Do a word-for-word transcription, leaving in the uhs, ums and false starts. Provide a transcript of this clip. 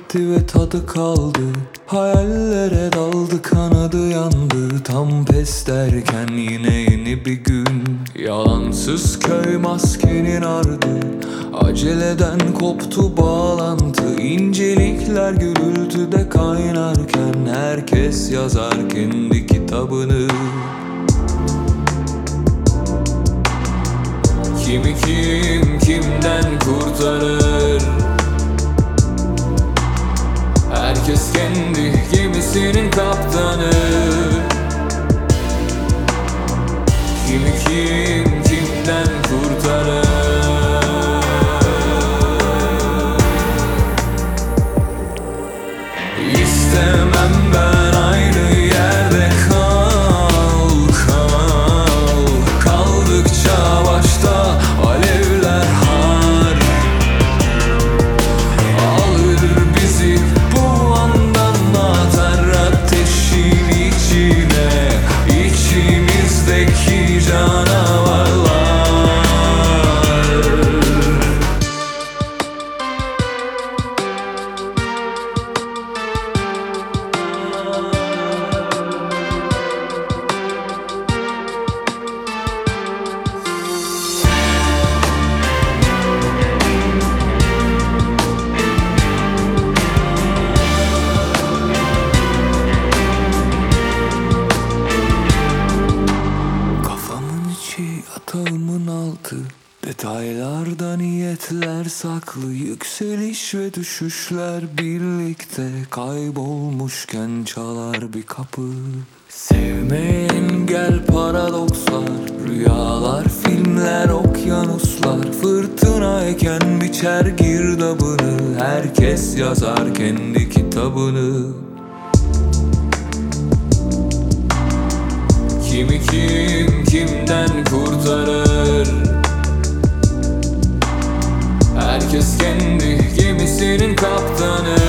bitti ve tadı kaldı. Hayallere daldı, kanadı yandı. Tam pes derken yine yeni bir gün. Yalansız köy maskenin ardı. Aceleden koptu bağlantı. İncelikler gürültüde kaynarken herkes yazar kendi kitabını. Kimi kim kimden kurtarır? Herkes kendi gemisinin kaptanı. Kimi kim kimden kurtarır? İstemem ben aynı yerde kal, kal. Kaldıkça başta alevler har. Alır bizi bu andan, atar ateşin içine. İçimizdeki canavarlar. Yatağımın altı, detaylarda niyetler saklı. Yükseliş ve düşüşler birlikte, kaybolmuşken çalar bir kapı. Sevmeye engel paradokslar, rüyalar, filmler, okyanuslar. Fırtınayken biçer girdabını, herkes yazar kendi kitabını. Kimi kim kimden kurtarır? Herkes kendi gemisinin kaptanı.